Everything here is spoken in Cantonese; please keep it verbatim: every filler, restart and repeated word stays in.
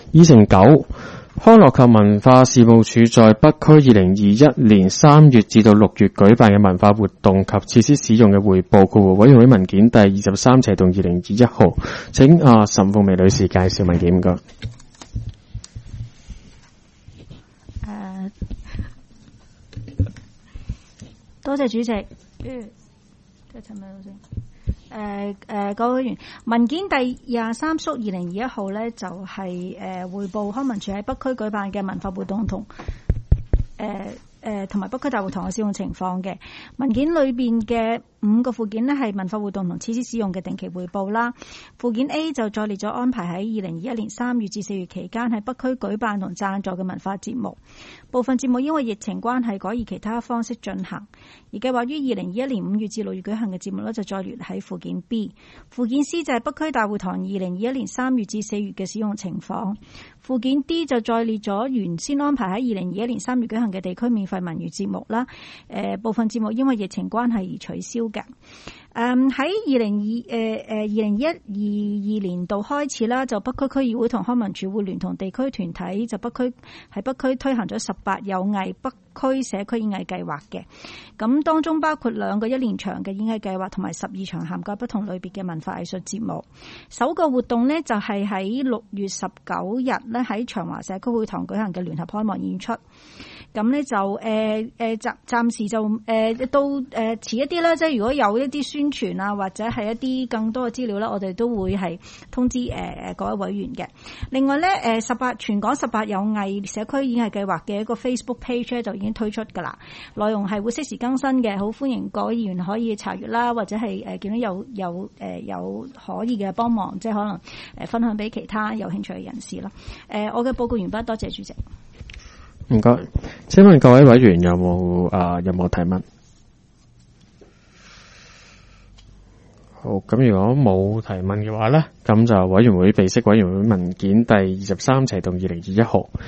議程九，康樂及文化事務署在北區二零二一年三月至到六月舉辦嘅文化活動及設施使用嘅匯報，括弧委員會文件第二十三斜動二零二一號，請啊岑鳳薇女士介紹文件唔該。 誒，多謝主席。嗯，即係陳美老師。誒誒，各位委員，文件第廿三縮二零二一號咧，就係誒匯報康文署喺北區舉辦嘅文化活動同誒誒同埋北區大會堂嘅使用情況嘅。文件裏邊嘅五個附件呢係文化活動同設施使用嘅定期匯報啦。附件 A 就再列咗安排喺二零二一年三月至四月期間喺北區舉辦同贊助嘅文化節目。部分節目因為疫情關係改以其他方式進行，而計劃於二零二一年五月至六月舉行嘅節目呢，就再列喺附件 B。附件 C 就係北區大會堂二零二一年三月至四月嘅使用情況。附件 D 就再列咗原先安排喺二零二一年三月舉行嘅地區免費文娛節目啦。誒，部分節目因為疫情關係而取消嘅。誒喺二零二誒誒二零一二二年度開始啦，就北區區議會同康文署會聯同地區團體就北區喺北區推行咗十八有藝北區社區演藝計劃嘅。咁當中包括兩個一年場嘅演藝計劃同埋十二場涵蓋不同類別嘅文化藝術節目。首個活動呢，就係喺六月十九日咧喺長華社區會堂舉行嘅聯合開幕演出。咁呢就誒誒暫暫時就誒、呃、到誒遲、呃、一啲啦，即係如果有一啲宣傳啊，或者係一啲更多嘅資料咧，我哋都會係通知誒誒、呃、各位委員嘅。另外咧誒十八全港十八有藝社區演藝計劃嘅一個 Facebook page 咧就已經推出㗎啦，內容係會適時更新嘅，好歡迎各位議員可以查閱啦，或者係誒、呃、見到有有誒、呃、有可以嘅幫忙，即係可能誒分享俾其他有興趣嘅人士咯。誒、呃、我嘅報告完畢，多謝主席。 唔該，請問各位委員有冇啊、呃、有冇提問？好，咁如果冇提問嘅話咧，咁就委員會備悉委員會文件第二十三斜動二零二一號。